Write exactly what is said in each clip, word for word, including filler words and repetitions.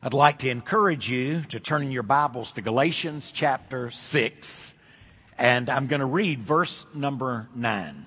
I'd like to encourage you to turn in your Bibles to Galatians chapter six, and I'm going to read verse number nine.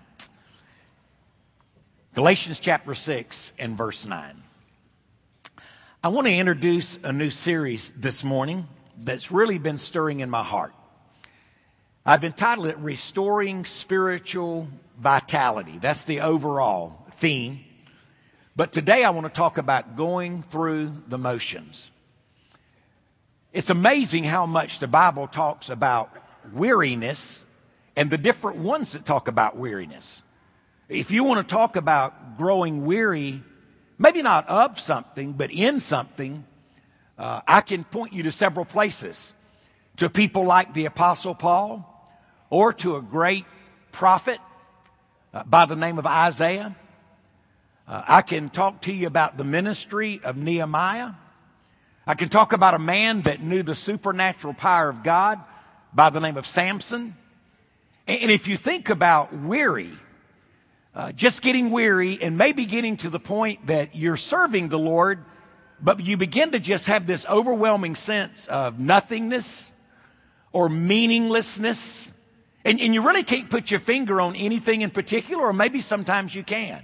Galatians chapter six and verse nine. I want to introduce a new series this morning that's really been stirring in my heart. I've entitled it Restoring Spiritual Vitality. That's the overall theme. But today I want to talk about going through the motions. It's amazing how much the Bible talks about weariness and the different ones that talk about weariness. If you want to talk about growing weary, maybe not of something, but in something, uh, I can point you to several places. To people like the Apostle Paul, or to a great prophet uh, by the name of Isaiah. Uh, I can talk to you about the ministry of Nehemiah. I can talk about a man that knew the supernatural power of God by the name of Samson. And, and if you think about weary, uh, just getting weary and maybe getting to the point that you're serving the Lord, but you begin to just have this overwhelming sense of nothingness or meaninglessness, and, and you really can't put your finger on anything in particular, or maybe sometimes you can.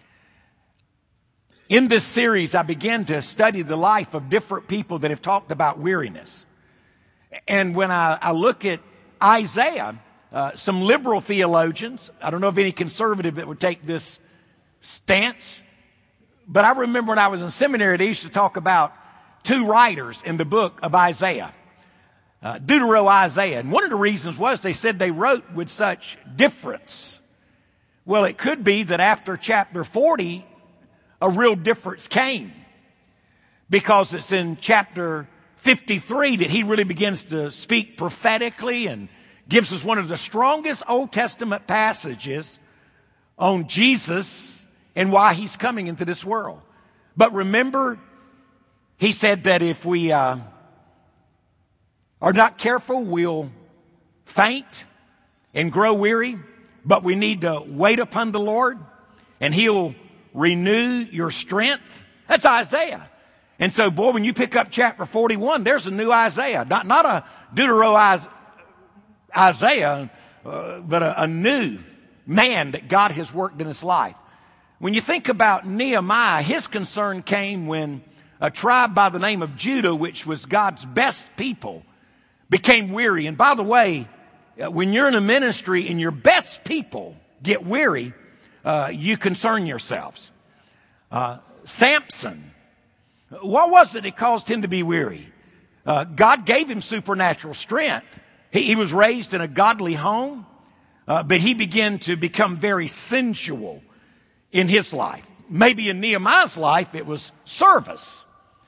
In this series, I began to study the life of different people that have talked about weariness. And when I, I look at Isaiah, uh, some liberal theologians, I don't know of any conservative that would take this stance, but I remember when I was in seminary, they used to talk about two writers in the book of Isaiah, uh, Deutero Isaiah. And one of the reasons was they said they wrote with such difference. Well, it could be that after chapter forty, a real difference came, because it's in chapter fifty-three that he really begins to speak prophetically and gives us one of the strongest Old Testament passages on Jesus and why he's coming into this world. But remember, he said that if we uh, are not careful, we'll faint and grow weary, but we need to wait upon the Lord and he'll renew your strength. That's Isaiah. And so, boy, when you pick up chapter forty-one, there's a new Isaiah. Not, not a Deutero Isaiah, uh, but a, a new man that God has worked in his life. When you think about Nehemiah, his concern came when a tribe by the name of Judah, which was God's best people, became weary. And by the way, when you're in a ministry and your best people get weary, Uh, you concern yourselves. Uh, Samson, what was it that caused him to be weary? Uh, God gave him supernatural strength. He, he was raised in a godly home, uh, but he began to become very sensual in his life. Maybe in Nehemiah's life it was service.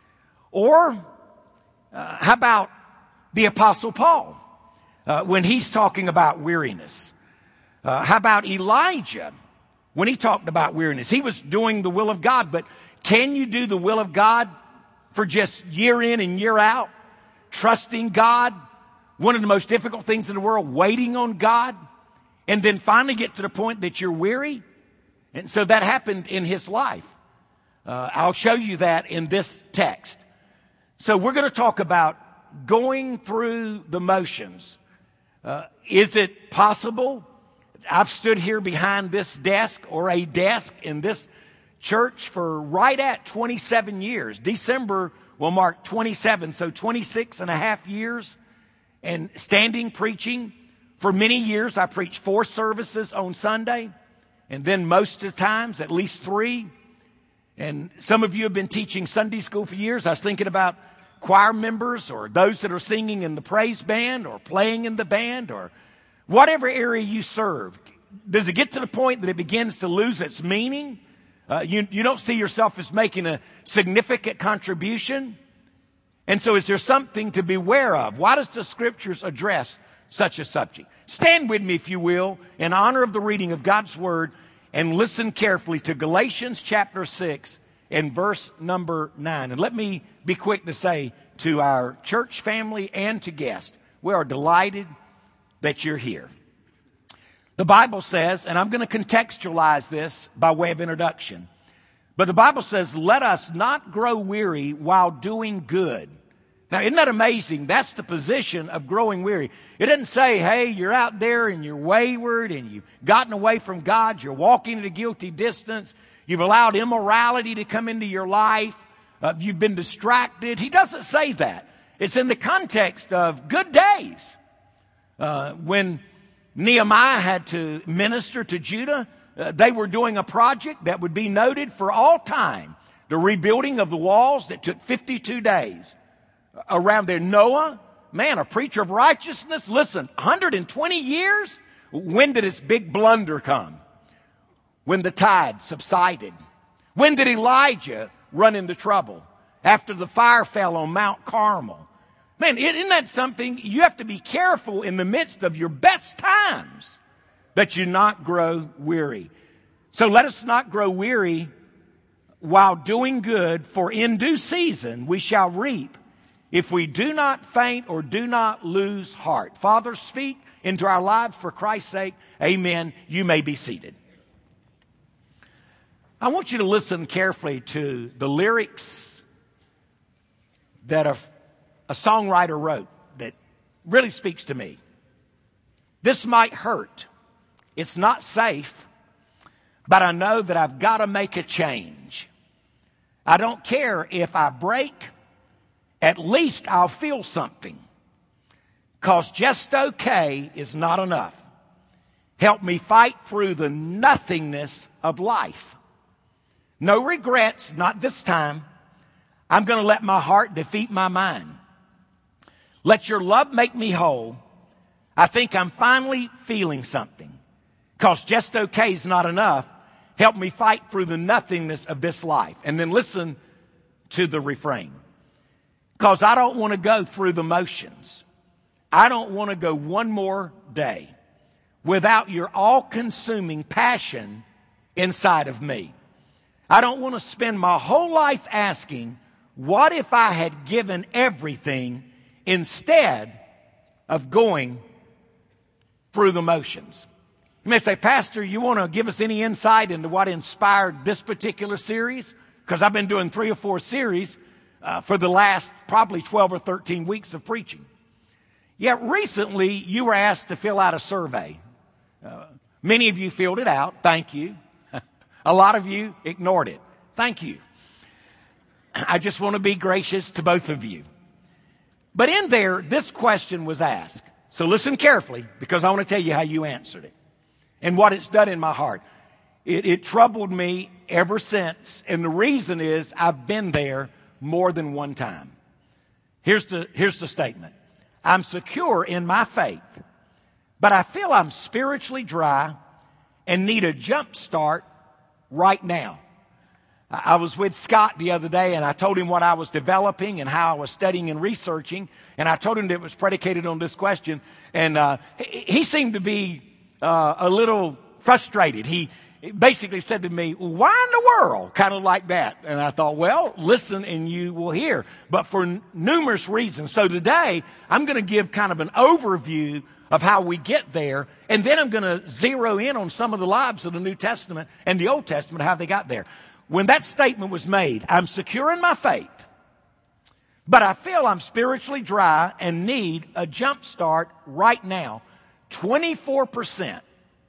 Or uh, how about the Apostle Paul uh, when he's talking about weariness? Uh, how about Elijah? When he talked about weariness, he was doing the will of God. But can you do the will of God for just year in and year out? Trusting God, one of the most difficult things in the world, waiting on God, and then finally get to the point that you're weary? And so that happened in his life. Uh, I'll show you that in this text. So we're going to talk about going through the motions. Uh, is it possible? I've stood here behind this desk or a desk in this church for right at twenty-seven years. December will mark twenty-seven, so twenty-six and a half years. And standing preaching. For many years, I preached four services on Sunday. And then most of the times, at least three. And some of you have been teaching Sunday school for years. I was thinking about choir members or those that are singing in the praise band or playing in the band or whatever area you serve. Does it get to the point that it begins to lose its meaning? Uh, you, you don't see yourself as making a significant contribution? And so is there something to beware of? Why does the Scriptures address such a subject? Stand with me, if you will, in honor of the reading of God's Word, and listen carefully to Galatians chapter six and verse number nine. And let me be quick to say to our church family and to guests, we are delighted that you're here. The Bible says, and I'm going to contextualize this by way of introduction, But the Bible says, let us not grow weary while doing good. Now, isn't that amazing? That's the position of growing weary. It doesn't say, hey, you're out there and you're wayward and you've gotten away from God. You're walking at a guilty distance. You've allowed immorality to come into your life. Uh, you've been distracted. He doesn't say that. It's in the context of good days. Uh, when Nehemiah had to minister to Judah, uh, they were doing a project that would be noted for all time. The rebuilding of the walls that took fifty-two days. Around there, Noah, man, a preacher of righteousness. Listen, one hundred twenty years? When did his big blunder come? When the tide subsided. When did Elijah run into trouble? After the fire fell on Mount Carmel. Man, isn't that something? You have to be careful in the midst of your best times that you not grow weary. So let us not grow weary while doing good, for in due season we shall reap if we do not faint or do not lose heart. Father, speak into our lives for Christ's sake. Amen. You may be seated. I want you to listen carefully to the lyrics that a, a songwriter wrote that really speaks to me. This might hurt. It's not safe, but I know that I've got to make a change. I don't care if I break. At least I'll feel something. Because just okay is not enough. Help me fight through the nothingness of life. No regrets, not this time. I'm going to let my heart defeat my mind. Let your love make me whole. I think I'm finally feeling something. Because just okay is not enough. Help me fight through the nothingness of this life. And then listen to the refrain. Because I don't want to go through the motions. I don't want to go one more day without your all-consuming passion inside of me. I don't want to spend my whole life asking, what if I had given everything instead of going through the motions? You may say, Pastor, you want to give us any insight into what inspired this particular series? Because I've been doing three or four series Uh, for the last probably twelve or thirteen weeks of preaching. Yet recently, you were asked to fill out a survey. Uh, many of you filled it out. Thank you. A lot of you ignored it. Thank you. I just want to be gracious to both of you. But in there, this question was asked. So listen carefully, because I want to tell you how you answered it and what it's done in my heart. It, it troubled me ever since. And the reason is I've been there more than one time. Here's the, here's the statement. I'm secure in my faith, but I feel I'm spiritually dry and need a jump start right now. I was with Scott the other day and I told him what I was developing and how I was studying and researching. And I told him that it was predicated on this question. And uh, he, he seemed to be uh, a little frustrated. He basically said to me, why in the world? Kind of like that. And I thought, well, listen and you will hear. But for n- numerous reasons. So today, I'm going to give kind of an overview of how we get there. And then I'm going to zero in on some of the lives of the New Testament and the Old Testament, how they got there. When that statement was made, I'm secure in my faith, but I feel I'm spiritually dry and need a jump start right now. twenty-four percent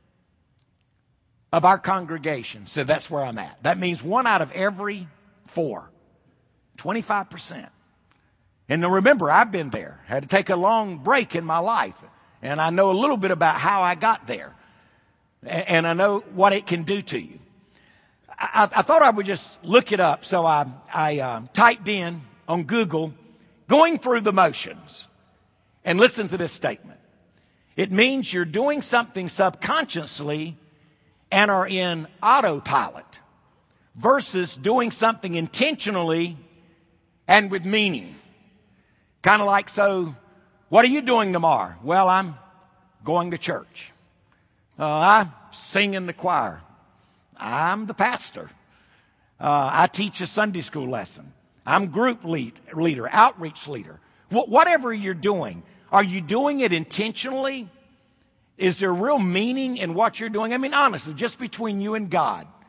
of our congregation said that's where I'm at. That means one out of every four. twenty-five percent. And now remember, I've been there. Had to take a long break in my life. And I know a little bit about how I got there. And I know what it can do to you. I, I thought I would just look it up. So I, I uh, typed in on Google, going through the motions. And listen to this statement. It means you're doing something subconsciously and are in autopilot versus doing something intentionally and with meaning. Kind of like, so what are you doing tomorrow? Well, I'm going to church. Uh, I sing in the choir. I'm the pastor. Uh, I teach a Sunday school lesson. I'm group lead, leader, outreach leader. Wh- whatever you're doing, are you doing it intentionally? Is there real meaning in what you're doing? I mean, honestly, just between you and God,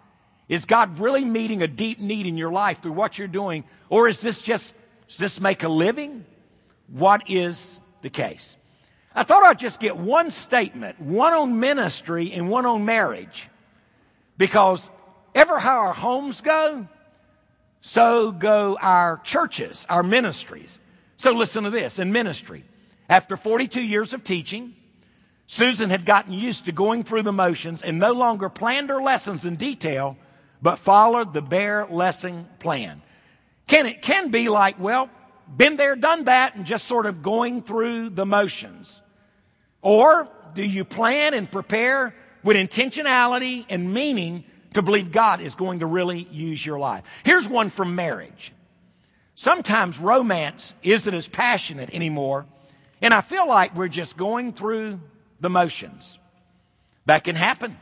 Is God really meeting a deep need in your life through what you're doing? Or is this just, does this make a living? What is the case? I thought I'd just get one statement, one on ministry and one on marriage. Because ever how our homes go, so go our churches, our ministries. So listen to this. In ministry, after forty-two years of teaching, Susan had gotten used to going through the motions and no longer planned her lessons in detail, but followed the bare lesson plan. Can it can be like, well, been there, done that, and just sort of going through the motions? Or do you plan and prepare with intentionality and meaning to believe God is going to really use your life? Here's one from marriage. Sometimes romance isn't as passionate anymore, and I feel like we're just going through the motions. That can happen.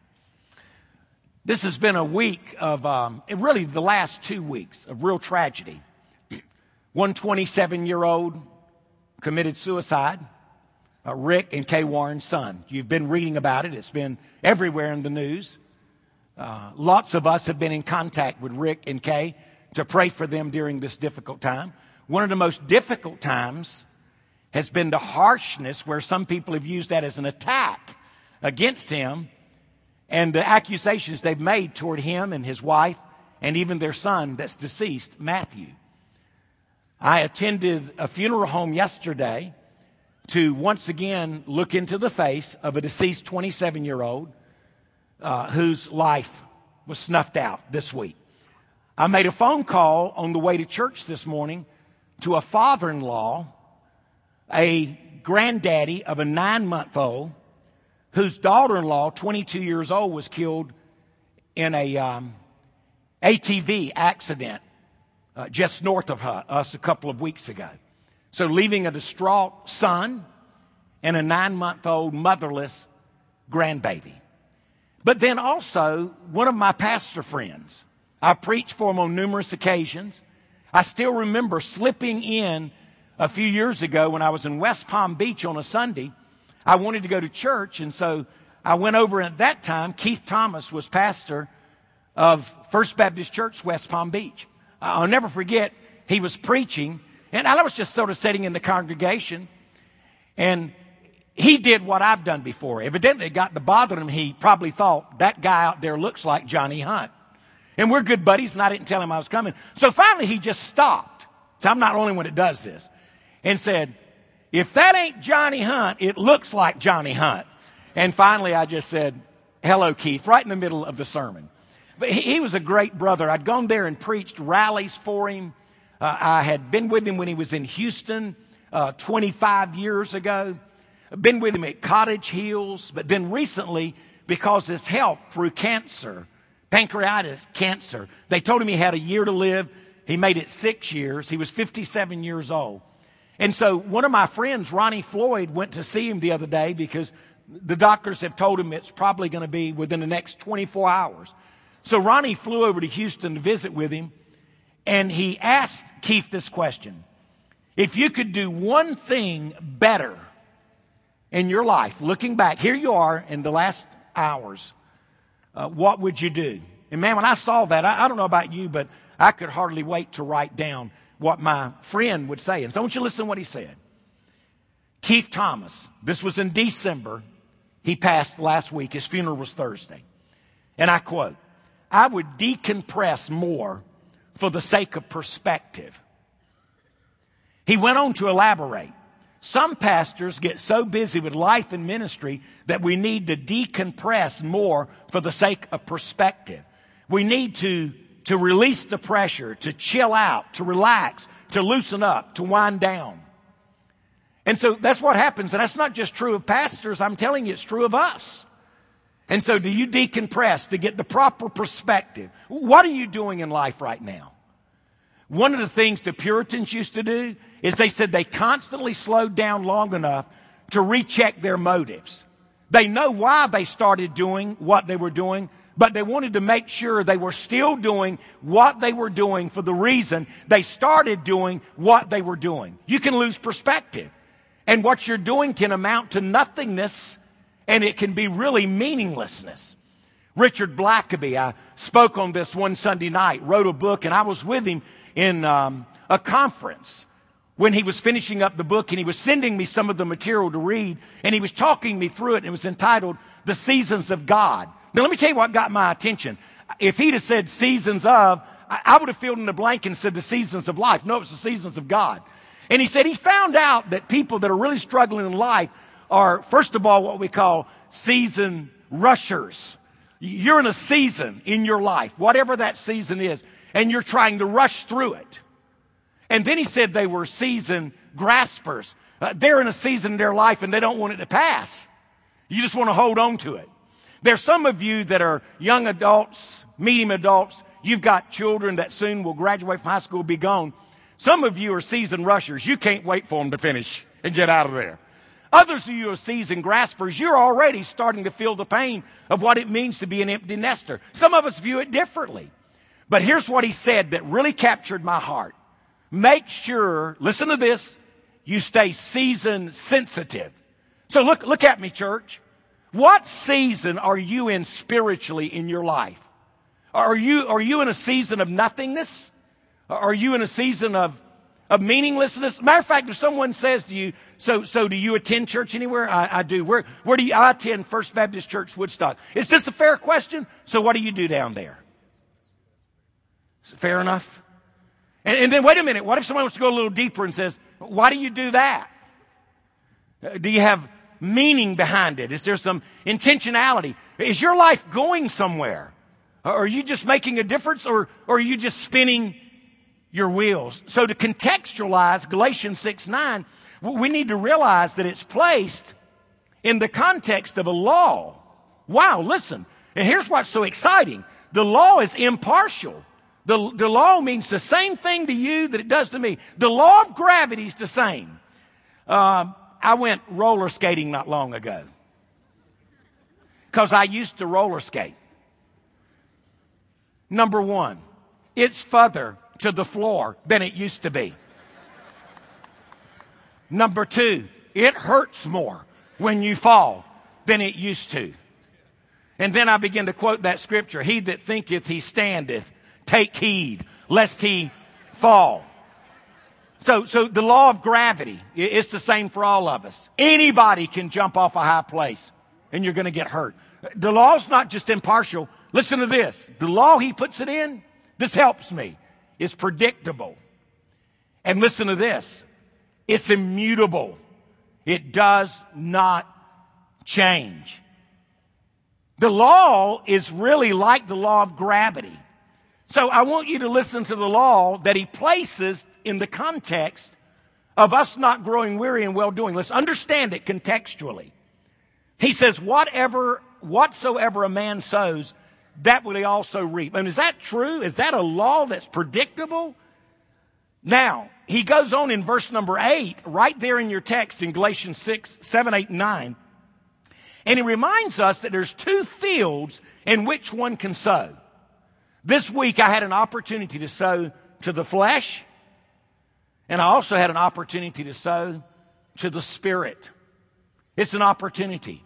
This has been a week of, um, really the last two weeks of real tragedy. One twenty-seven-year-old committed suicide. Uh, Rick and Kay Warren's son. You've been reading about it. It's been everywhere in the news. Uh, lots of us have been in contact with Rick and Kay to pray for them during this difficult time. One of the most difficult times has been the harshness where some people have used that as an attack against him and the accusations they've made toward him and his wife and even their son that's deceased, Matthew. I attended a funeral home yesterday to once again look into the face of a deceased twenty-seven-year-old uh, whose life was snuffed out this week. I made a phone call on the way to church this morning to a father-in-law, a granddaddy of a nine-month-old, whose daughter-in-law, twenty-two years old, was killed in a um, A T V accident uh, just north of her, us a couple of weeks ago. So leaving a distraught son and a nine-month-old motherless grandbaby. But then also, one of my pastor friends, I preached for him on numerous occasions. I still remember slipping in a few years ago when I was in West Palm Beach on a Sunday. I wanted to go to church, and so I went over, and at that time, Keith Thomas was pastor of First Baptist Church, West Palm Beach. I'll never forget, he was preaching, and I was just sort of sitting in the congregation, and he did what I've done before. Evidently, it got to bother him. He probably thought, that guy out there looks like Johnny Hunt. And we're good buddies, and I didn't tell him I was coming. So finally, he just stopped. So I'm not the only one that does this. And said, if that ain't Johnny Hunt, it looks like Johnny Hunt. And finally, I just said, hello, Keith, right in the middle of the sermon. But he, he was a great brother. I'd gone there and preached rallies for him. Uh, I had been with him when he was in Houston uh, twenty-five years ago. I've been with him at Cottage Hills. But then recently, because his health through cancer, pancreatic cancer, they told him he had a year to live. He made it six years. He was fifty-seven years old. And so one of my friends, Ronnie Floyd, went to see him the other day because the doctors have told him it's probably going to be within the next twenty-four hours. So Ronnie flew over to Houston to visit with him. And he asked Keith this question. If you could do one thing better in your life, looking back, here you are in the last hours, uh, what would you do? And man, when I saw that, I, I don't know about you, but I could hardly wait to write down what my friend would say. And so I want you to listen to what he said. Keith Thomas, this was in December. He passed last week. His funeral was Thursday. And I quote, I would decompress more for the sake of perspective. He went on to elaborate. Some pastors get so busy with life and ministry that we need to decompress more for the sake of perspective. We need to, to release the pressure, to chill out, to relax, to loosen up, to wind down. And so that's what happens. And that's not just true of pastors. I'm telling you, it's true of us. And so do you decompress to get the proper perspective? What are you doing in life right now? One of the things the Puritans used to do is they said they constantly slowed down long enough to recheck their motives. They know why they started doing what they were doing, but they wanted to make sure they were still doing what they were doing for the reason they started doing what they were doing. You can lose perspective. And what you're doing can amount to nothingness, and it can be really meaninglessness. Richard Blackaby, I spoke on this one Sunday night, wrote a book, and I was with him in um, a conference when he was finishing up the book, and he was sending me some of the material to read, and he was talking me through it, and it was entitled The Seasons of God. Now, let me tell you what got my attention. If he'd have said seasons of, I, I would have filled in the blank and said the seasons of life. No, it's the seasons of God. And he said he found out that people that are really struggling in life are, first of all, what we call season rushers. You're in a season in your life, whatever that season is, and you're trying to rush through it. And then he said they were season graspers. Uh, they're in a season in their life and they don't want it to pass. You just want to hold on to it. There's some of you that are young adults, medium adults. You've got children that soon will graduate from high school, be gone. Some of you are season rushers. You can't wait for them to finish and get out of there. Others of you are seasoned graspers. You're already starting to feel the pain of what it means to be an empty nester. Some of us view it differently. But here's what he said that really captured my heart. Make sure, listen to this, you stay season sensitive. So look, look at me, church. What season are you in spiritually in your life? Are you, are you in a season of nothingness? Are you in a season of Of meaninglessness? Matter of fact, if someone says to you, so so do you attend church anywhere? I, I do. Where where do you? I attend First Baptist Church, Woodstock. Is this a fair question? So what do you do down there? Is it fair enough? And, and then wait a minute. What if someone wants to go a little deeper and says, why do you do that? Do you have meaning behind it? Is there some intentionality? Is your life going somewhere? Are you just making a difference, or, or are you just spinning your wheels? So to contextualize Galatians six nine, we need to realize that it's placed in the context of a law. Wow, listen. And here's what's so exciting. The law is impartial. The, the law means the same thing to you that it does to me. The law of gravity is the same. Um, I went roller skating not long ago because I used to roller skate. Number one, it's further to the floor than it used to be. Number two, it hurts more when you fall than it used to. And then I begin to quote that scripture, he that thinketh he standeth, take heed lest he fall. So, so the law of gravity is the same for all of us. Anybody can jump off a high place and you're going to get hurt. The law's not just impartial. Listen to this. The law he puts it in, this helps me, is predictable. And listen to this. It's immutable. It does not change. The law is really like the law of gravity. So I want you to listen to the law that he places in the context of us not growing weary in well-doing. Let's understand it contextually. He says, whatever, whatsoever a man sows, that will he also reap. And is that true? Is that a law that's predictable? Now, he goes on in verse number eight, right there in your text in Galatians six, seven, eight, and nine. And he reminds us that there's two fields in which one can sow. This week I had an opportunity to sow to the flesh, and I also had an opportunity to sow to the spirit. It's an opportunity.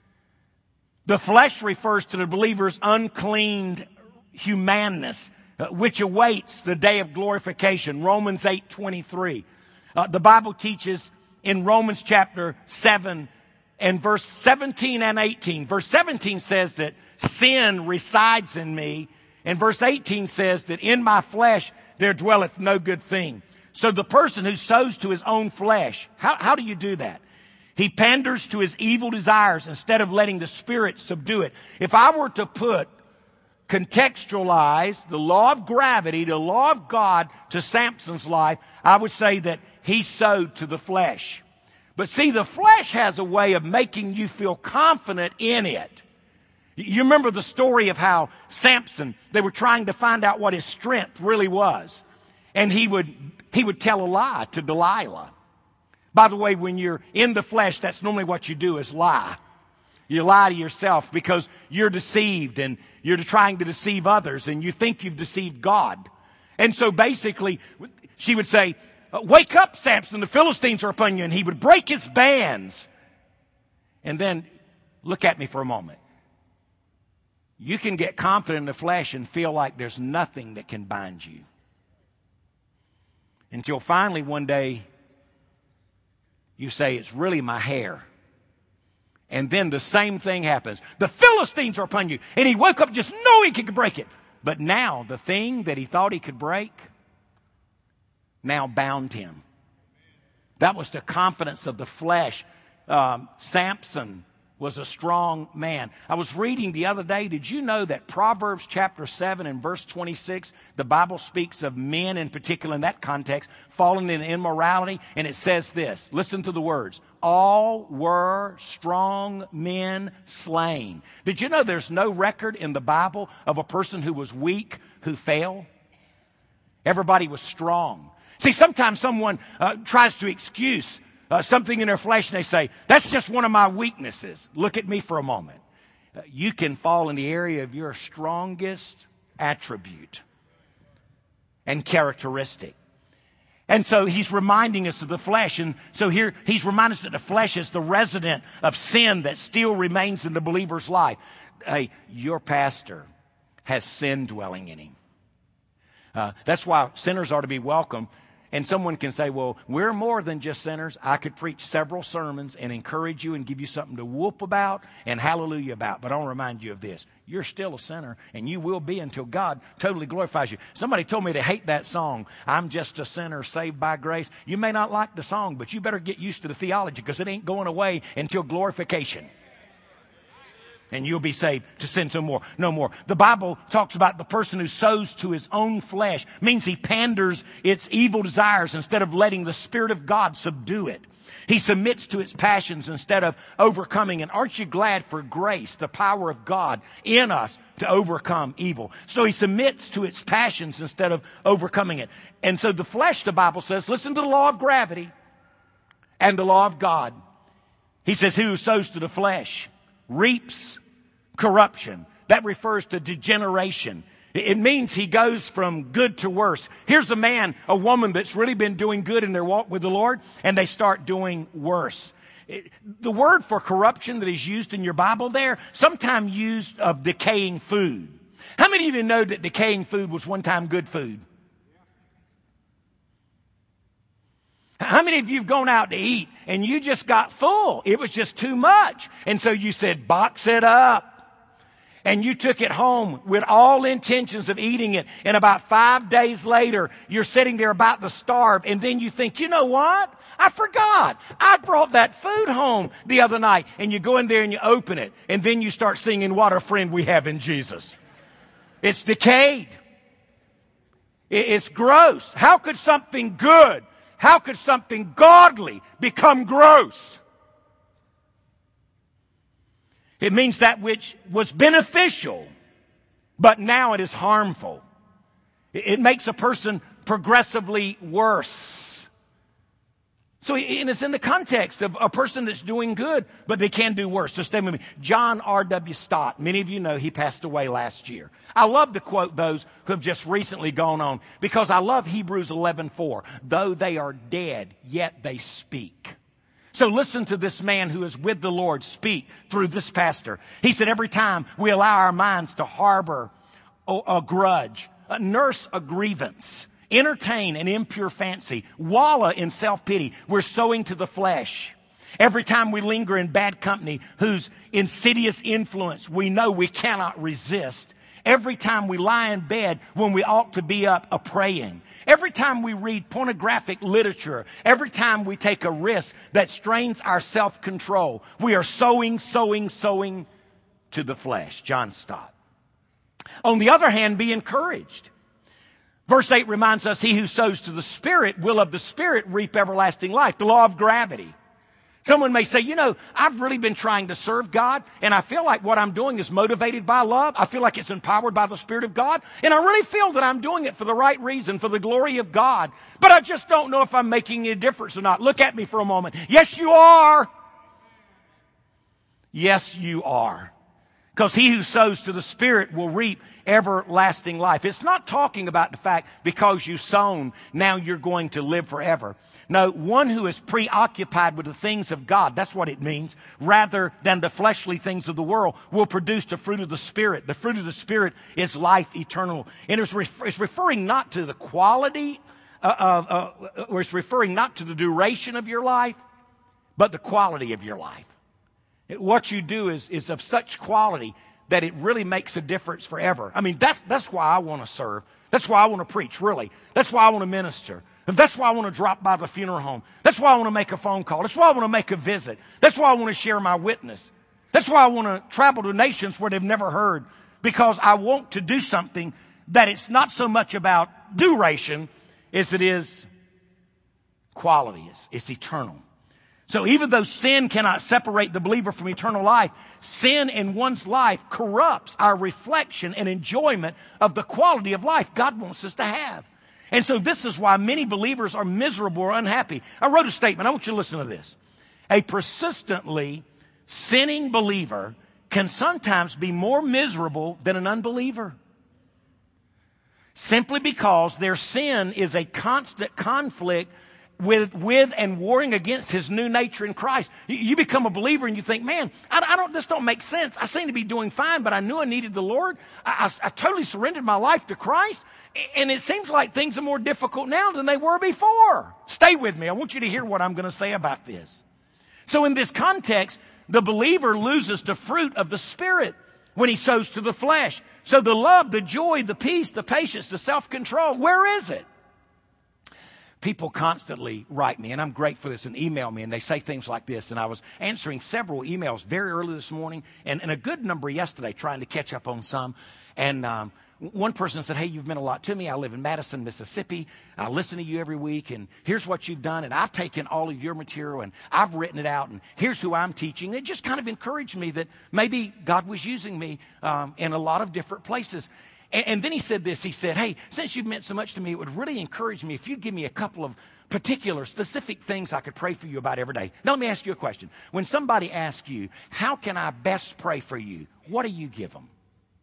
The flesh refers to the believer's uncleaned humanness, uh, which awaits the day of glorification. Romans eight twenty-three. Uh, the Bible teaches in Romans chapter seven and verse seventeen and eighteen. Verse seventeen says that sin resides in me. And verse eighteen says that in my flesh there dwelleth no good thing. So the person who sows to his own flesh, how, how do you do that? He panders to his evil desires instead of letting the Spirit subdue it. If I were to put, contextualize the law of gravity, the law of God to Samson's life, I would say that he sowed to the flesh. But see, the flesh has a way of making you feel confident in it. You remember the story of how Samson, they were trying to find out what his strength really was. And he would, he would tell a lie to Delilah. By the way, when you're in the flesh, that's normally what you do is lie. You lie to yourself because you're deceived and you're trying to deceive others and you think you've deceived God. And so basically, she would say, wake up, Samson, the Philistines are upon you. And he would break his bands. And then, look at me for a moment. You can get confident in the flesh and feel like there's nothing that can bind you. Until finally one day you say, it's really my hair. And then the same thing happens. The Philistines are upon you. And he woke up just knowing he could break it. But now the thing that he thought he could break now bound him. That was the confidence of the flesh. Um, Samson was a strong man. I was reading the other day, did you know that Proverbs chapter seven and verse twenty-six, the Bible speaks of men in particular in that context, falling in immorality, and it says this, listen to the words, all were strong men slain. Did you know there's no record in the Bible of a person who was weak who fell? Everybody was strong. See, sometimes someone uh, tries to excuse Uh, something in their flesh, and they say, that's just one of my weaknesses. Look at me for a moment. Uh, you can fall in the area of your strongest attribute and characteristic. And so he's reminding us of the flesh. And so here he's reminding us that the flesh is the resident of sin that still remains in the believer's life. Hey, your pastor has sin dwelling in him. Uh, that's why sinners are to be welcome. And someone can say, well, we're more than just sinners. I could preach several sermons and encourage you and give you something to whoop about and hallelujah about. But I'll remind you of this. You're still a sinner, and you will be until God totally glorifies you. Somebody told me to hate that song, I'm just a sinner saved by grace. You may not like the song, but you better get used to the theology because it ain't going away until glorification. And you'll be saved to sin no more. No more. The Bible talks about the person who sows to his own flesh. Means he panders its evil desires instead of letting the Spirit of God subdue it. He submits to its passions instead of overcoming. And aren't you glad for grace, the power of God in us to overcome evil? So he submits to its passions instead of overcoming it. And so the flesh, the Bible says, listen to the law of gravity and the law of God. He says, he who sows to the flesh reaps corruption. That refers to degeneration. It means he goes from good to worse. Here's a man, a woman that's really been doing good in their walk with the Lord, and they start doing worse. It, the word for corruption that is used in your Bible there, sometimes used of decaying food. How many of you know that decaying food was one time good food? How many of you have gone out to eat and you just got full? It was just too much. And so you said, box it up. And you took it home with all intentions of eating it. And about five days later, you're sitting there about to starve. And then you think, you know what? I forgot. I brought that food home the other night. And you go in there and you open it. And then you start singing, what a friend we have in Jesus. It's decayed. It's gross. How could something good, how could something godly become gross? It means that which was beneficial, but now it is harmful. It makes a person progressively worse. So and it's in the context of a person that's doing good, but they can do worse. So stay with me. John R W Stott, many of you know he passed away last year. I love to quote those who have just recently gone on because I love Hebrews eleven four. Though they are dead, yet they speak. So listen to this man who is with the Lord speak through this pastor. He said every time we allow our minds to harbor a grudge, nurse a grievance, entertain an impure fancy, wallow in self-pity, we're sowing to the flesh. Every time we linger in bad company whose insidious influence we know we cannot resist. Every time we lie in bed when we ought to be up a praying. Every time we read pornographic literature, every time we take a risk that strains our self-control, we are sowing, sowing, sowing to the flesh. John Stott. On the other hand, be encouraged. Verse eight reminds us, he who sows to the Spirit will of the Spirit reap everlasting life. The law of gravity. Someone may say, you know, I've really been trying to serve God, and I feel like what I'm doing is motivated by love. I feel like it's empowered by the Spirit of God, and I really feel that I'm doing it for the right reason, for the glory of God. But I just don't know if I'm making a difference or not. Look at me for a moment. Yes, you are. Yes, you are. Because he who sows to the Spirit will reap everlasting life. It's not talking about the fact because you've sown, now you're going to live forever. No, one who is preoccupied with the things of God, that's what it means, rather than the fleshly things of the world, will produce the fruit of the Spirit. The fruit of the Spirit is life eternal. And it's, ref- it's referring not to the quality of, uh, or it's referring not to the duration of your life, but the quality of your life. What you do is, is of such quality that it really makes a difference forever. I mean, that's, that's why I want to serve. That's why I want to preach, really. That's why I want to minister. That's why I want to drop by the funeral home. That's why I want to make a phone call. That's why I want to make a visit. That's why I want to share my witness. That's why I want to travel to nations where they've never heard, because I want to do something that it's not so much about duration as it is quality. It's, it's eternal. So even though sin cannot separate the believer from eternal life, sin in one's life corrupts our reflection and enjoyment of the quality of life God wants us to have. And so this is why many believers are miserable or unhappy. I wrote a statement. I want you to listen to this. A persistently sinning believer can sometimes be more miserable than an unbeliever, simply because their sin is a constant conflict with, with and warring against his new nature in Christ. You, you become a believer and you think, man, I, I don't, this don't make sense. I seem to be doing fine, but I knew I needed the Lord. I, I, I totally surrendered my life to Christ. And it seems like things are more difficult now than they were before. Stay with me. I want you to hear what I'm going to say about this. So in this context, the believer loses the fruit of the Spirit when he sows to the flesh. So the love, the joy, the peace, the patience, the self-control, where is it? People constantly write me, and I'm grateful for this, and email me, and they say things like this. And I was answering several emails very early this morning, and, and a good number yesterday, trying to catch up on some. And um, one person said, hey, you've meant a lot to me. I live in Madison, Mississippi. I listen to you every week, and here's what you've done. And I've taken all of your material, and I've written it out, and here's who I'm teaching. It just kind of encouraged me that maybe God was using me um, in a lot of different places. And, and then he said this. He said, hey, since you've meant so much to me, it would really encourage me if you'd give me a couple of particular, specific things I could pray for you about every day. Now, let me ask you a question. When somebody asks you, how can I best pray for you? What do you give them?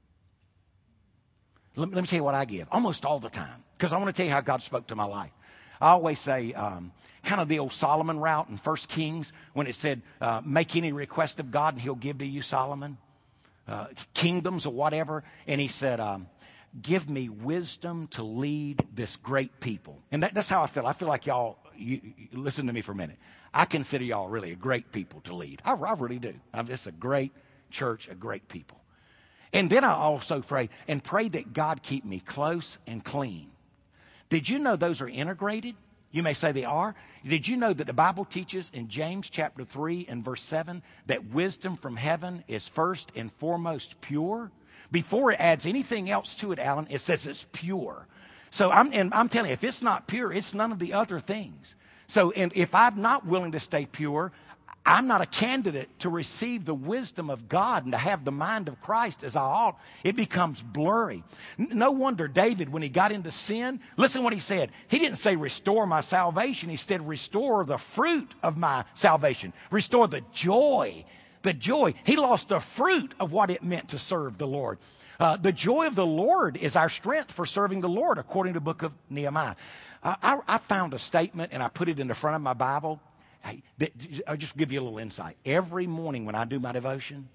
Let me, let me tell you what I give almost all the time, because I want to tell you how God spoke to my life. I always say um, kind of the old Solomon route in First Kings when it said, uh, make any request of God and he'll give to you, Solomon, uh, kingdoms or whatever. And he said, um, give me wisdom to lead this great people. And that, that's how I feel. I feel like y'all, you, you, listen to me for a minute. I consider y'all really a great people to lead. I, I really do. I'm just a great church, a great people. And then I also pray and pray that God keep me close and clean. Did you know those are integrated? You may say they are. Did you know that the Bible teaches in James chapter three and verse seven that wisdom from heaven is first and foremost pure? Before it adds anything else to it, Alan, it says it's pure. So I'm, and I'm telling you, if it's not pure, it's none of the other things. So and if I'm not willing to stay pure, I'm not a candidate to receive the wisdom of God and to have the mind of Christ as I ought. It becomes blurry. No wonder David, when he got into sin, listen to what he said. He didn't say restore my salvation. He said restore the fruit of my salvation. Restore the joy. The joy. He lost the fruit of what it meant to serve the Lord. Uh, the joy of the Lord is our strength for serving the Lord, according to the book of Nehemiah. I, I, I found a statement and I put it in the front of my Bible. Hey, I'll just give you a little insight. Every morning when I do my devotion,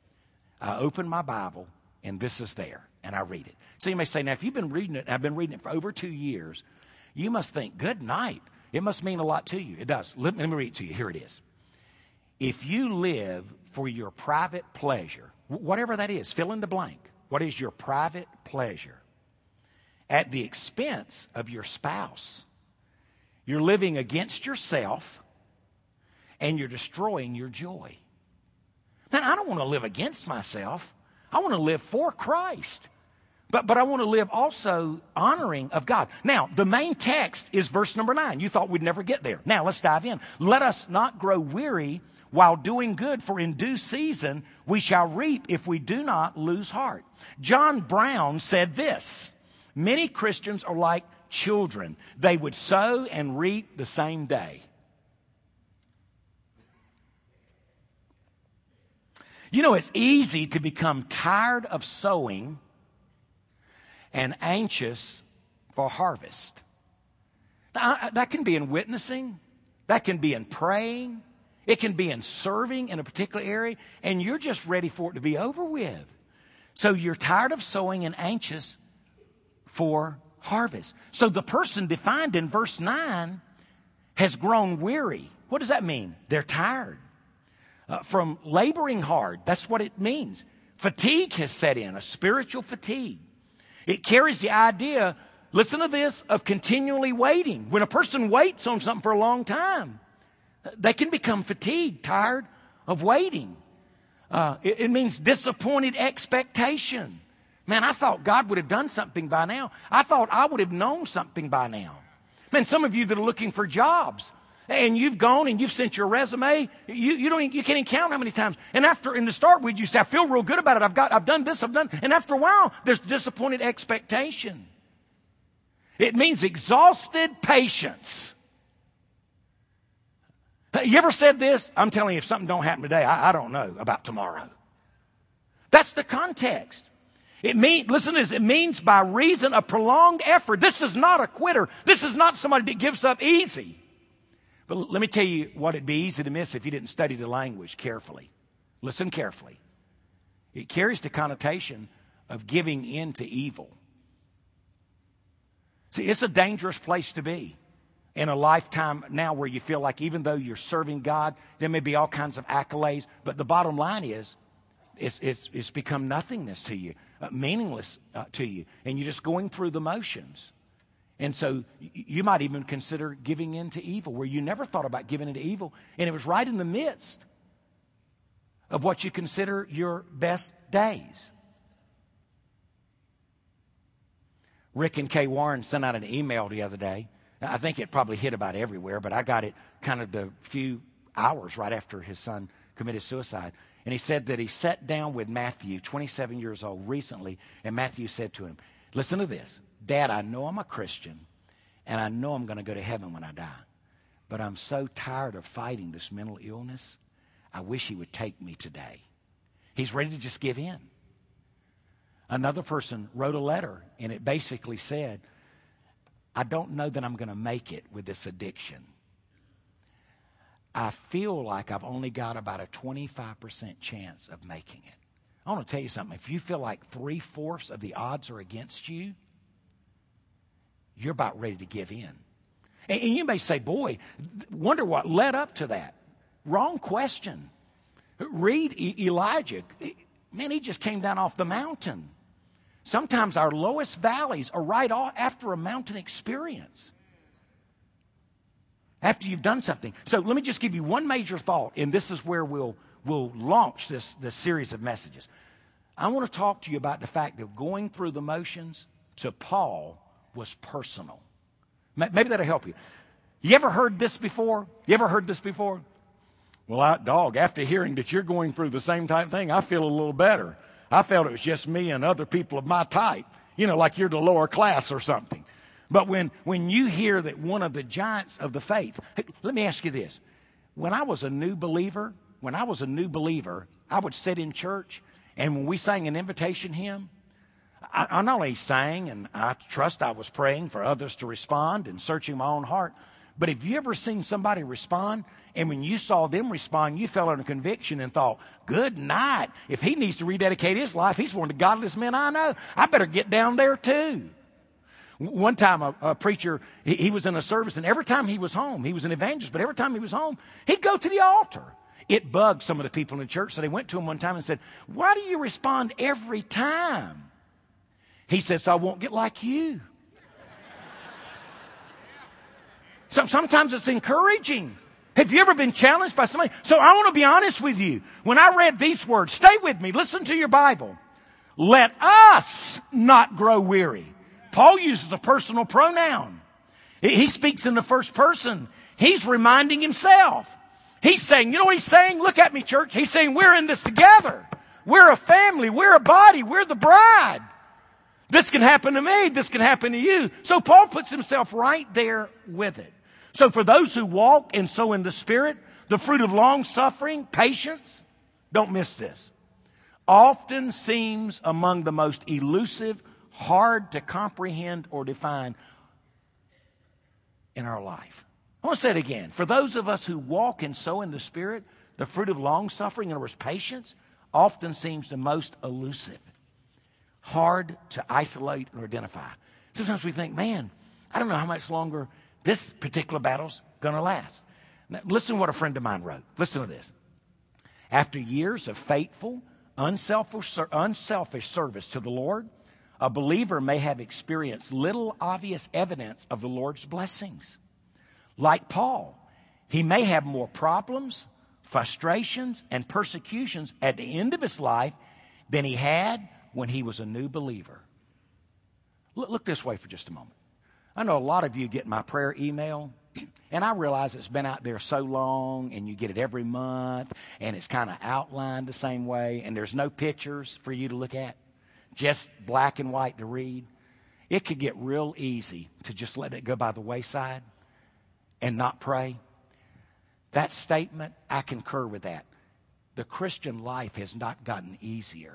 I open my Bible, and this is there, and I read it. So you may say, now, if you've been reading it, and I've been reading it for over two years, you must think, good night. It must mean a lot to you. It does. Let me, let me read it to you. Here it is. If you live for your private pleasure, whatever that is, fill in the blank. What is your private pleasure? At the expense of your spouse, you're living against yourself, and you're destroying your joy. Man, I don't want to live against myself. I want to live for Christ. But, but I want to live also honoring of God. Now, the main text is verse number nine. You thought we'd never get there. Now, let's dive in. Let us not grow weary while doing good, for in due season we shall reap if we do not lose heart. John Brown said this: many Christians are like children. They would sow and reap the same day. You know, it's easy to become tired of sowing and anxious for harvest. Now, that can be in witnessing. That can be in praying. It can be in serving in a particular area. And you're just ready for it to be over with. So you're tired of sowing and anxious for harvest. So the person defined in verse nine has grown weary. What does that mean? They're tired. Uh, from laboring hard. That's what it means. Fatigue has set in, a spiritual fatigue. It carries the idea, listen to this, of continually waiting. When a person waits on something for a long time, they can become fatigued, tired of waiting. Uh, it, it means disappointed expectation. Man, I thought God would have done something by now. I thought I would have known something by now. Man, some of you that are looking for jobs, and you've gone and you've sent your resume, you, you don't even, you can't even count how many times. And after, in the start with you say, I feel real good about it. I've got, I've done this, I've done. And after a while, there's disappointed expectation. It means exhausted patience. You ever said this? I'm telling you, if something don't happen today, I, I don't know about tomorrow. That's the context. It means, listen to this, it means by reason of prolonged effort. This is not a quitter. This is not somebody that gives up easy. But let me tell you what it'd be easy to miss if you didn't study the language carefully. Listen carefully. It carries the connotation of giving in to evil. See, it's a dangerous place to be in a lifetime now where you feel like even though you're serving God, there may be all kinds of accolades, but the bottom line is it's, it's, it's become nothingness to you, uh, meaningless uh, to you, and you're just going through the motions. And so you might even consider giving in to evil where you never thought about giving into evil. And it was right in the midst of what you consider your best days. Rick and Kay Warren sent out an email the other day. I think it probably hit about everywhere, but I got it kind of the few hours right after his son committed suicide. And he said that he sat down with Matthew, twenty-seven years old, recently, and Matthew said to him, listen to this. Dad, I know I'm a Christian, and I know I'm going to go to heaven when I die. But I'm so tired of fighting this mental illness, I wish he would take me today. He's ready to just give in. Another person wrote a letter, and it basically said, I don't know that I'm going to make it with this addiction. I feel like I've only got about a twenty-five percent chance of making it. I want to tell you something. If you feel like three-fourths of the odds are against you, you're about ready to give in. And, and you may say, boy, wonder what led up to that. Wrong question. Read E- Elijah. Man, he just came down off the mountain. Sometimes our lowest valleys are right off after a mountain experience. After you've done something. So let me just give you one major thought, and this is where we'll, we'll launch this, this series of messages. I want to talk to you about the fact that going through the motions to Paul was personal. Maybe that'll help you. You ever heard this before? You ever heard this before? Well, I, dog, after hearing that you're going through the same type of thing, I feel a little better. I felt it was just me and other people of my type. You know, like you're the lower class or something. But when, when you hear that one of the giants of the faith, hey, let me ask you this. When I was a new believer, when I was a new believer, I would sit in church, and when we sang an invitation hymn, I, I not only sang, and I trust I was praying for others to respond and searching my own heart, but have you ever seen somebody respond, and when you saw them respond, you fell under conviction and thought, good night. If he needs to rededicate his life, he's one of the godliest men I know. I better get down there too. One time a, a preacher, he, he was in a service, and every time he was home, he was an evangelist, but every time he was home, he'd go to the altar. It bugged some of the people in the church, so they went to him one time and said, why do you respond every time? He said, so I won't get like you. So sometimes it's encouraging. Have you ever been challenged by somebody? So I want to be honest with you. When I read these words, stay with me, listen to your Bible. Let us not grow weary. Paul uses a personal pronoun. He speaks in the first person. He's reminding himself. He's saying, you know what he's saying? Look at me, church. He's saying, we're in this together. We're a family. We're a body. We're the bride. This can happen to me. This can happen to you. So Paul puts himself right there with it. So for those who walk and sow in the Spirit, the fruit of long suffering, patience, don't miss this. often seems among the most elusive, hard to comprehend or define in our life. I want to say it again. For those of us who walk and sow in the Spirit, the fruit of long-suffering, in other words, patience, often seems the most elusive, hard to isolate or identify. Sometimes we think, man, I don't know how much longer this particular battle's going to last. Now, listen to what a friend of mine wrote. Listen to this. After years of faithful, unselfish, unselfish service to the Lord, a believer may have experienced little obvious evidence of the Lord's blessings. Like Paul, he may have more problems, frustrations, and persecutions at the end of his life than he had when he was a new believer. Look, look this way for just a moment. I know a lot of you get my prayer email, and I realize it's been out there so long, and you get it every month, and it's kind of outlined the same way, and there's no pictures for you to look at, just black and white to read. It could get real easy to just let it go by the wayside and not pray. That statement, I concur with that. The Christian life has not gotten easier.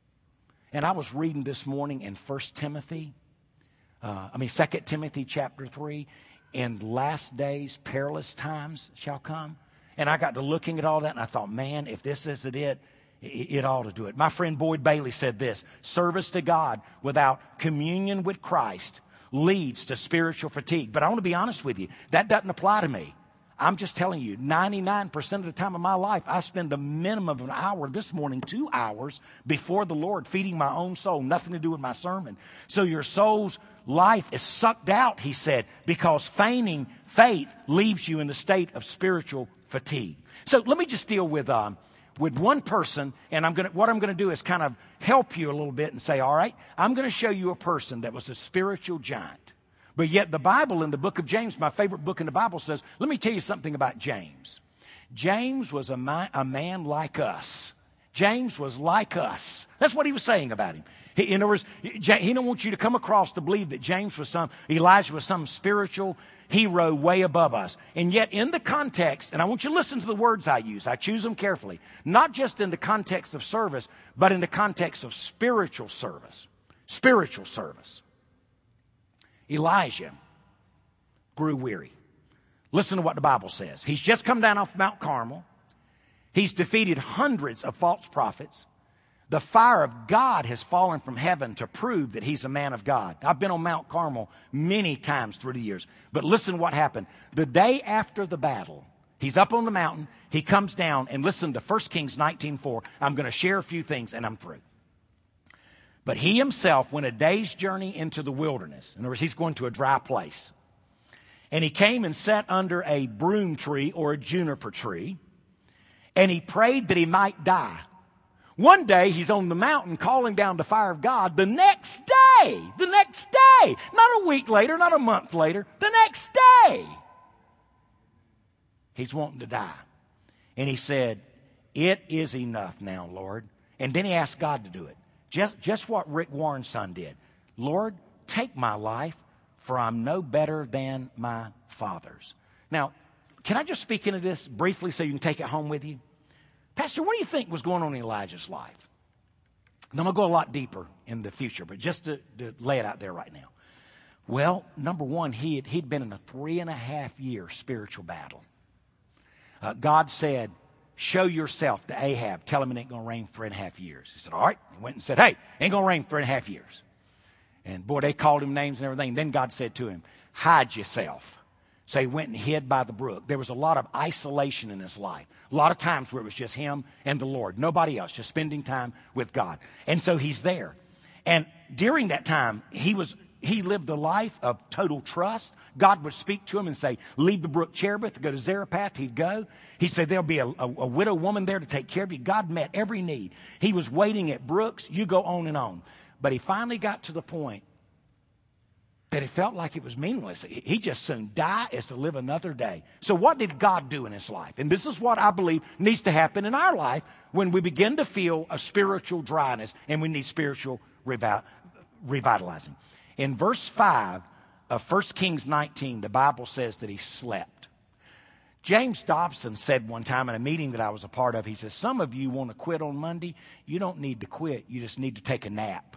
And I was reading this morning in First Timothy, uh, I mean Second Timothy chapter three, in last days perilous times shall come. And I got to looking at all that, and I thought, man, if this isn't it, it, it ought to do it. My friend Boyd Bailey said this: service to God without communion with Christ leads to spiritual fatigue. But I want to be honest with you, that doesn't apply to me. I'm just telling you, ninety-nine percent of the time of my life, I spend a minimum of an hour this morning, two hours before the Lord, feeding my own soul, nothing to do with my sermon. So your soul's life is sucked out, he said, because feigning faith leaves you in the state of spiritual fatigue. So let me just deal with um, with one person, and I'm gonna, what I'm going to do is kind of help you a little bit and say, all right, I'm going to show you a person that was a spiritual giant. But yet the Bible in the book of James, my favorite book in the Bible, says, let me tell you something about James. James was a, mi- a man like us. James was like us. That's what he was saying about him. He, in other words, he didn't want you to come across to believe that James was some, Elijah was some spiritual hero way above us. And yet in the context, and I want you to listen to the words I use. I choose them carefully. Not just in the context of service, but in the context of spiritual service. Spiritual service. Elijah grew weary. Listen to what the Bible says. He's just come down off Mount Carmel. He's defeated hundreds of false prophets. The fire of God has fallen from heaven to prove that he's a man of God. I've been on Mount Carmel many times through the years. But listen what happened. The day after the battle, he's up on the mountain. He comes down, and listen to First Kings nineteen four. I'm going to share a few things, and I'm through. But he himself went a day's journey into the wilderness. In other words, he's going to a dry place. And he came and sat under a broom tree or a juniper tree. And he prayed that he might die. One day, he's on the mountain calling down the fire of God. The next day, the next day, not a week later, not a month later, the next day, he's wanting to die. And he said, it is enough now, Lord. And then he asked God to do it. Just, just what Rick Warren's son did. Lord, take my life, for I'm no better than my father's. Now, can I just speak into this briefly so you can take it home with you? Pastor, what do you think was going on in Elijah's life? And I'm going to go a lot deeper in the future, but just to, to lay it out there right now. Well, number one, he had, he'd been in a three and a half year spiritual battle. Uh, God said, show yourself to Ahab. Tell him it ain't going to rain for three and a half years. He said, all right. He went and said, hey, ain't going to rain for three and a half years. And boy, they called him names and everything. Then God said to him, hide yourself. So he went and hid by the brook. There was a lot of isolation in his life. A lot of times where it was just him and the Lord. Nobody else, just spending time with God. And so he's there. And during that time, he was he lived a life of total trust. God would speak to him and say, leave the brook Cherith, go to Zarephath. He'd go. He said, there'll be a, a, a widow woman there to take care of you. God met every need. He was waiting at brooks. You go on and on. But he finally got to the point that it felt like it was meaningless. He just soon die as to live another day. So what did God do in his life? And this is what I believe needs to happen in our life when we begin to feel a spiritual dryness and we need spiritual revi- revitalizing. In verse five of First Kings nineteen, the Bible says that he slept. James Dobson said one time in a meeting that I was a part of, he says, some of you want to quit on Monday. You don't need to quit. You just need to take a nap.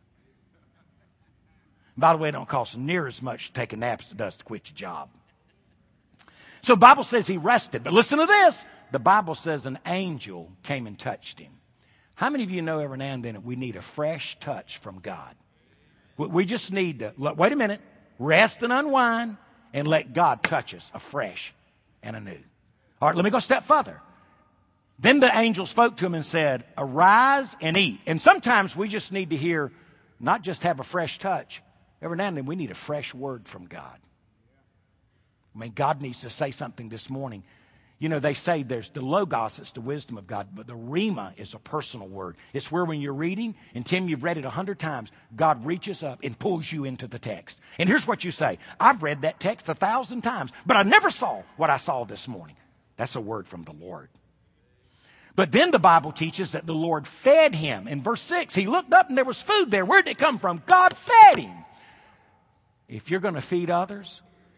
By the way, it don't cost near as much to take a nap as it does to quit your job. So the Bible says he rested. But listen to this. The Bible says an angel came and touched him. How many of you know every now and then we need a fresh touch from God? We just need to, wait a minute, rest and unwind and let God touch us afresh and anew. All right, let me go a step further. Then the angel spoke to him and said, arise and eat. And sometimes we just need to hear, not just have a fresh touch. Every now and then we need a fresh word from God. I mean, God needs to say something this morning. You know, they say there's the Logos, it's the wisdom of God, but the Rhema is a personal word. It's where when you're reading, and Tim, you've read it a hundred times, God reaches up and pulls you into the text. And here's what you say, I've read that text a thousand times, but I never saw what I saw this morning. That's a word from the Lord. But then the Bible teaches that the Lord fed him. In verse six, he looked up and there was food there. Where did it come from? God fed him. If you're going to feed others,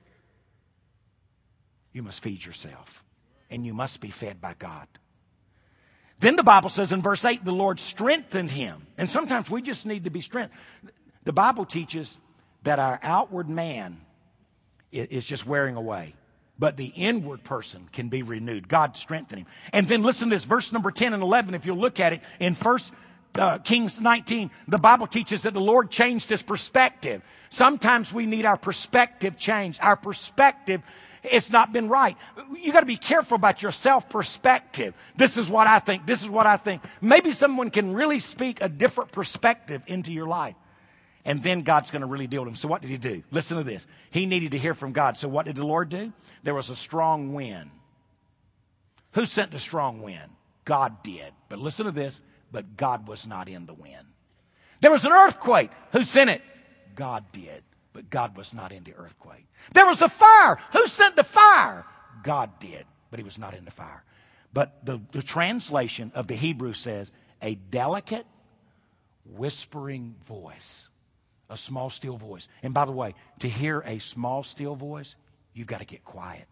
you must feed yourself. And you must be fed by God. Then the Bible says in verse eight, the Lord strengthened him. And sometimes we just need to be strengthened. The Bible teaches that our outward man is just wearing away. But the inward person can be renewed. God strengthened him. And then listen to this, verse number ten and eleven, if you look at it in First uh, Kings nineteen, the Bible teaches that the Lord changed his perspective. Sometimes we need our perspective changed. Our perspective, it's not been right. You got to be careful about your self-perspective. This is what I think. This is what I think. Maybe someone can really speak a different perspective into your life. And then God's going to really deal with him. So what did he do? Listen to this. He needed to hear from God. So what did the Lord do? There was a strong wind. Who sent the strong wind? God did. But listen to this. But God was not in the wind. There was an earthquake. Who sent it? God did. But God was not in the earthquake. There was a fire. Who sent the fire? God did. But he was not in the fire. But the, the translation of the Hebrew says, a delicate, whispering voice. A small, still voice. And by the way, to hear a small, still voice, you've got to get quiet.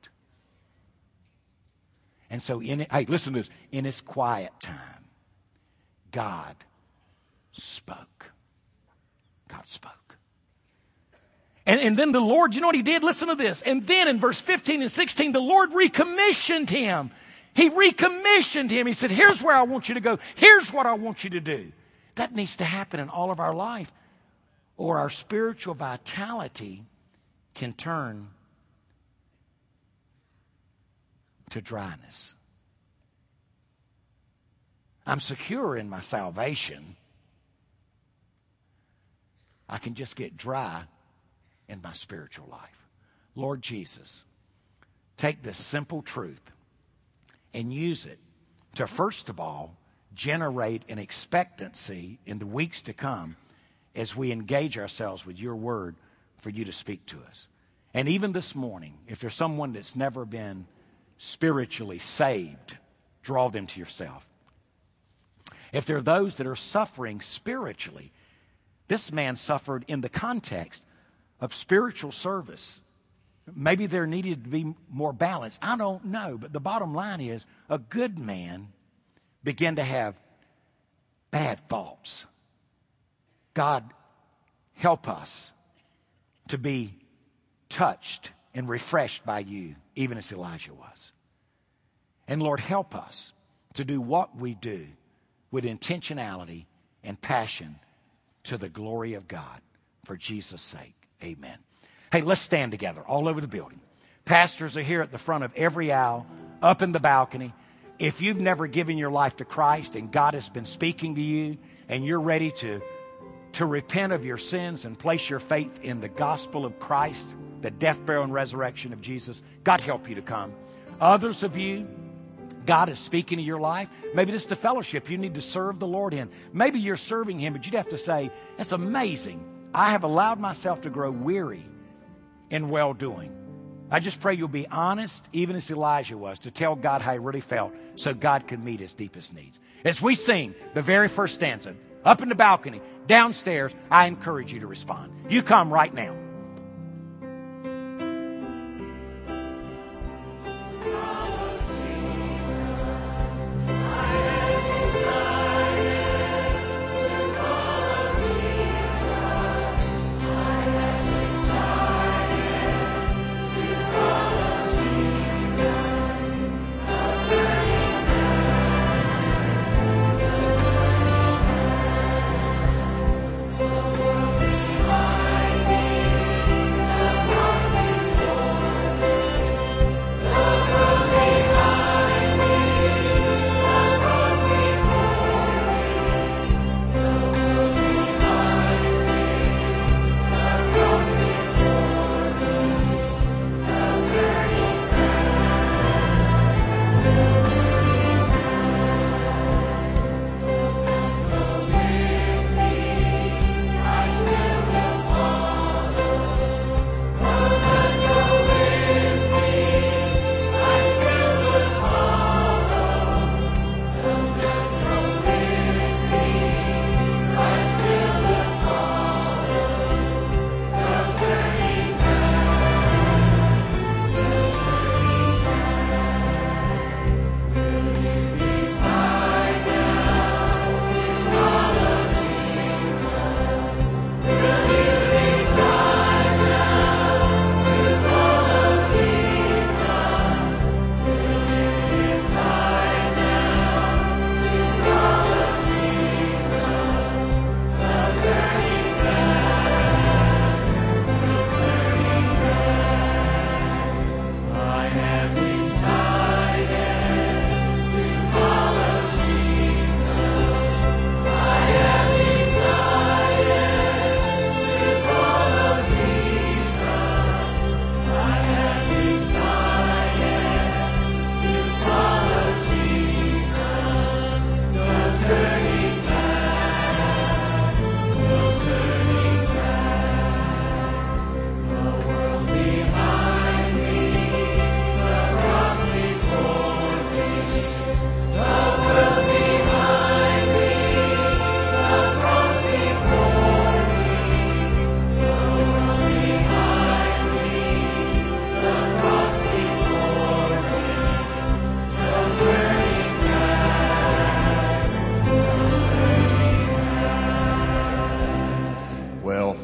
And so, in it, hey, listen to this. In his quiet time, God spoke. God spoke. And, and then the Lord, you know what he did? Listen to this. And then in verse fifteen and sixteen, the Lord recommissioned him. He recommissioned him. He said, here's where I want you to go. Here's what I want you to do. That needs to happen in all of our life. Or our spiritual vitality can turn to dryness. I'm secure in my salvation. I can just get dry in my spiritual life. Lord Jesus, take this simple truth and use it to, first of all, generate an expectancy in the weeks to come as we engage ourselves with your word for you to speak to us. And even this morning, if there's someone that's never been spiritually saved, draw them to yourself. If there are those that are suffering spiritually, this man suffered in the context of spiritual service. Maybe there needed to be more balance. I don't know. But the bottom line is a good man began to have bad thoughts. God, help us to be touched and refreshed by you, even as Elijah was. And Lord, help us to do what we do with intentionality and passion to the glory of God. For Jesus' sake, amen. Hey, let's stand together all over the building. Pastors are here at the front of every aisle, up in the balcony. If you've never given your life to Christ and God has been speaking to you and you're ready to to repent of your sins and place your faith in the gospel of Christ, the death, burial, and resurrection of Jesus, God help you to come. Others of you, God is speaking to your life. Maybe this is the fellowship you need to serve the Lord in. Maybe you're serving Him, but you'd have to say, that's amazing. I have allowed myself to grow weary in well-doing. I just pray you'll be honest, even as Elijah was, to tell God how he really felt so God could meet his deepest needs. As we sing the very first stanza, up in the balcony, downstairs, I encourage you to respond. You come right now.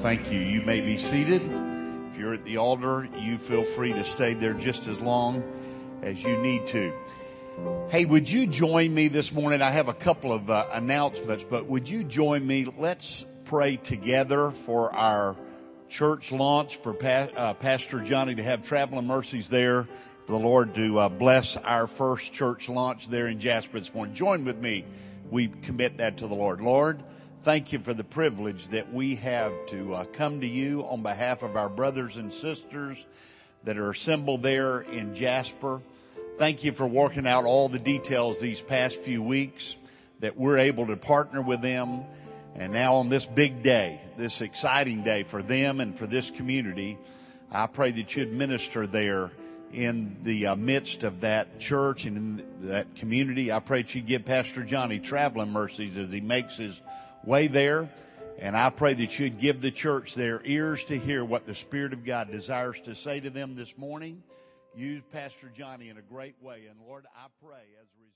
Thank you. You may be seated. If you're at the altar, you feel free to stay there just as long as you need to. Hey, would you join me this morning? I have a couple of uh, announcements, but would you join me? Let's pray together for our church launch, for pa- uh, Pastor Johnny to have traveling mercies there, for the Lord to uh, bless our first church launch there in Jasper this morning. Join with me. We commit that to the Lord. Lord, thank you for the privilege that we have to uh, come to you on behalf of our brothers and sisters that are assembled there in Jasper. Thank you for working out all the details these past few weeks, that we're able to partner with them. And now on this big day, this exciting day for them and for this community, I pray that you'd minister there in the uh, midst of that church and in that community. I pray that you give Pastor Johnny traveling mercies as he makes his way there. And I pray that you'd give the church their ears to hear what the Spirit of God desires to say to them this morning. Use Pastor Johnny in a great way. And Lord, I pray as a result.